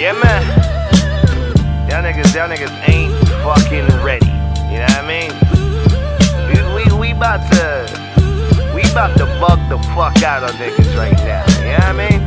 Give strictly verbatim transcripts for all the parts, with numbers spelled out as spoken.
Yeah, man. Y'all niggas, y'all niggas ain't fucking ready. You know what I mean? We, we, we about to, we about to bug the fuck out of niggas right now. You know what I mean?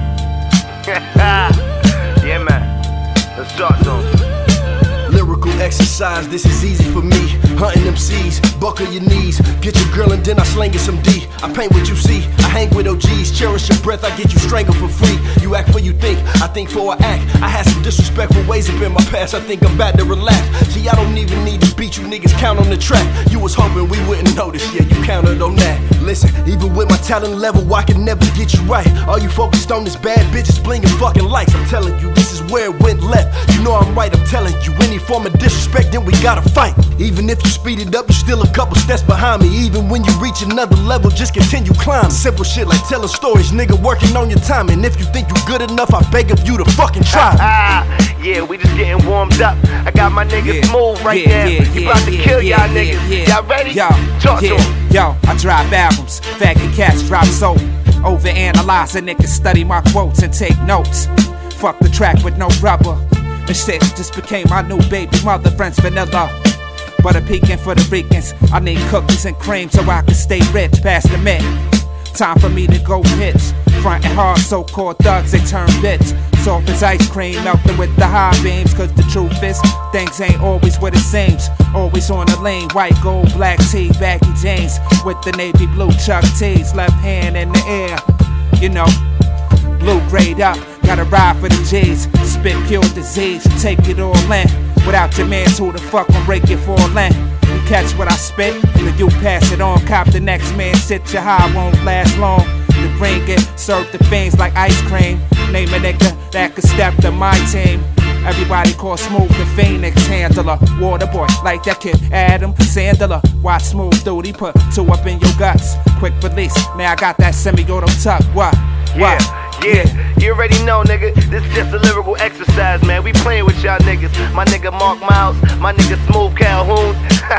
Yeah, man. Let's talk to them. Lyrical exercise, this is easy for me. Hunting M Cs, buckle your knees. Get your girl and then I slang you some D. I paint what you see, I hang with O Gs. Cherish your breath, I get you strangled for free. You act for you think, I think for I act. I had some disrespectful ways up in my past, I think I'm about to relax. See, I don't even need to beat you niggas, count on the track. You was hoping we wouldn't notice, yeah, you counted on that. Listen, even with my talent level, I can never get you right. All you focused on is bad bitches blinging fucking lights. I'm telling you, this is where it went left. You know I'm right, I'm telling you, any form of disrespect, then we gotta fight. Even if you speed it up, you still a couple steps behind me. Even when you reach another level, just continue climbing. Simple shit like telling stories, nigga, working on your time. And if you think you good enough, I beg of you to fucking try. Yeah, we just getting warmed up. I got my niggas yeah, smooth right yeah, there. Yeah, you yeah, about to yeah, kill yeah, y'all yeah, niggas. Yeah, y'all ready? Yo, Talk yeah, to them. Yo, I drop albums, faggot cats drop soul. Overanalyze a nigga, study my quotes and take notes. Fuck the track with no rubber. This shit just became my new baby mother, French vanilla. Butter pecan for the Ricans. I need cookies and cream so I can stay rich past the mint. Time for me to go pitch. Frontin' hard, so-called thugs, they turn bitch. Soft as ice cream, melting with the high beams. Cause the truth is, things ain't always what it seems. Always on the lane, white, gold, black tee, baggy jeans. With the navy blue Chuck tees, left hand in the air. You know, blue grade up, gotta ride for the G's. Spit pure disease, you take it all in. Without your mans, who the fuck gon' break it for a land? You catch what I spit, then you pass it on. Cop the next man, shit your high won't last long. The green get served to fiends like ice cream. Name a nigga that could step to my team. Everybody call Smooth the Phoenix handler. Water boy, like that kid Adam Sandler. Watch Smooth duty, put two up in your guts. Quick release, man, I got that semi-auto tuck. What? What? Yeah, yeah, you already know, nigga. This is just a lyrical exercise, man. We playing with y'all niggas. My nigga Mark Miles, my nigga Smooth Calhoun.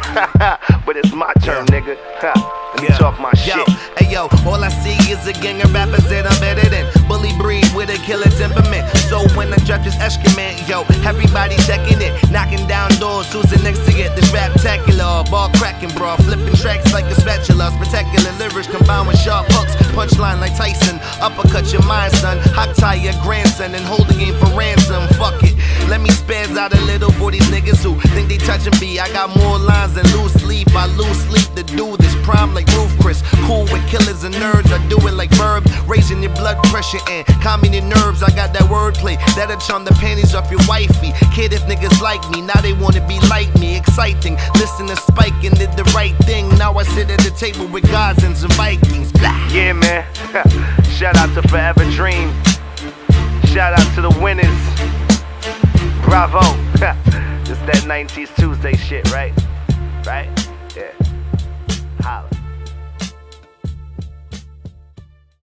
But it's my turn, nigga. Let me yeah. talk my yo, shit. Hey yo, all I see is a gang of rappers that I'm better than. Bully breed with a killer temperament. So when I drop this excrement, yo, everybody checking it. Knocking down doors, who's the next to get this rap-tacular? Ball cracking, bro, flipping tracks like a spatula. Spectacular lyrics combined with sharp hooks. Punchline like Tyson, uppercut your mind, son. Hot tie your grandson and hold the game for ransom. Fuck it, let me spaz out a little for these niggas who think they touching me. I got more lines than loose sleep. I lose sleep to do this prime like Roof Chris. Cool with killers and nerds, I do it like Verb. Raising your blood pressure and calming your nerves. I got that wordplay that'll charm the panties off your wifey. Kid, if niggas like me, now they wanna be like me. Exciting, listen to Spike and did the right thing. Now I sit at the table with Gazans and Vikings. Blah. Yeah, man. Shout out to Forever Dream. Shout out to the winners. Bravo. It's that nineties Tuesday shit, right? Right? Yeah. Holla.